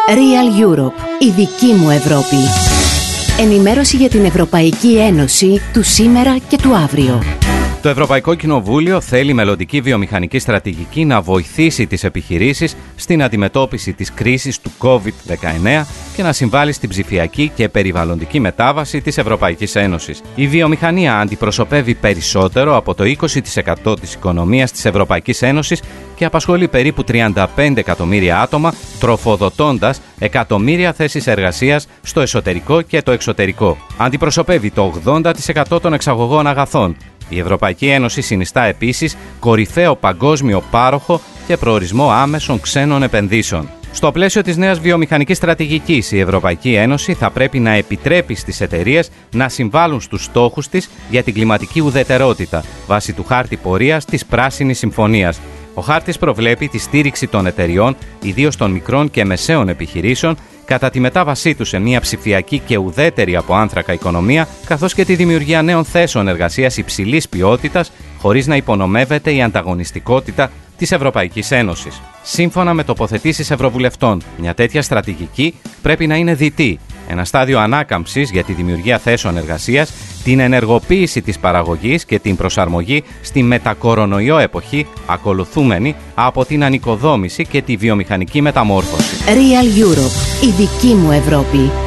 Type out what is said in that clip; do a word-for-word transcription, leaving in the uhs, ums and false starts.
Real Europe, η δική μου Ευρώπη. Ενημέρωση για την Ευρωπαϊκή Ένωση του σήμερα και του αύριο. Το Ευρωπαϊκό Κοινοβούλιο θέλει η μελλοντική βιομηχανική στρατηγική να βοηθήσει τις επιχειρήσεις στην αντιμετώπιση της κρίσης του κόβιντ δεκαεννέα και να συμβάλλει στην ψηφιακή και περιβαλλοντική μετάβαση της Ευρωπαϊκής Ένωσης. Η βιομηχανία αντιπροσωπεύει περισσότερο από το είκοσι τοις εκατό της οικονομίας της Ευρωπαϊκής Ένωσης και απασχολεί περίπου τριάντα πέντε εκατομμύρια άτομα, τροφοδοτώντας εκατομμύρια θέσεις εργασίας στο εσωτερικό και το εξωτερικό. Αντιπροσωπεύει το ογδόντα τοις εκατό των εξαγωγών αγαθών. Η Ευρωπαϊκή Ένωση συνιστά επίσης κορυφαίο παγκόσμιο πάροχο και προορισμό άμεσων ξένων επενδύσεων. Στο πλαίσιο της νέας βιομηχανικής στρατηγικής, η Ευρωπαϊκή Ένωση θα πρέπει να επιτρέπει στις εταιρείες να συμβάλλουν στους στόχους της για την κλιματική ουδετερότητα, βάσει του χάρτη πορείας της Πράσινης Συμφωνίας. Ο χάρτης προβλέπει τη στήριξη των εταιριών, ιδίως των μικρών και μεσαίων επιχειρήσεων, κατά τη μετάβασή τους σε μια ψηφιακή και ουδέτερη από άνθρακα οικονομία, καθώς και τη δημιουργία νέων θέσεων εργασίας υψηλής ποιότητας, χωρίς να υπονομεύεται η ανταγωνιστικότητα της Ευρωπαϊκής Ένωσης. Σύμφωνα με τοποθετήσεις ευρωβουλευτών, μια τέτοια στρατηγική πρέπει να είναι διτή. Ένα στάδιο ανάκαμψης για τη δημιουργία θέσεων εργασίας, την ενεργοποίηση της παραγωγής και την προσαρμογή στη μετακορονοϊό εποχή, ακολουθούμενη από την ανοικοδόμηση και τη βιομηχανική μεταμόρφωση. Real Europe, η δική μου Ευρώπη.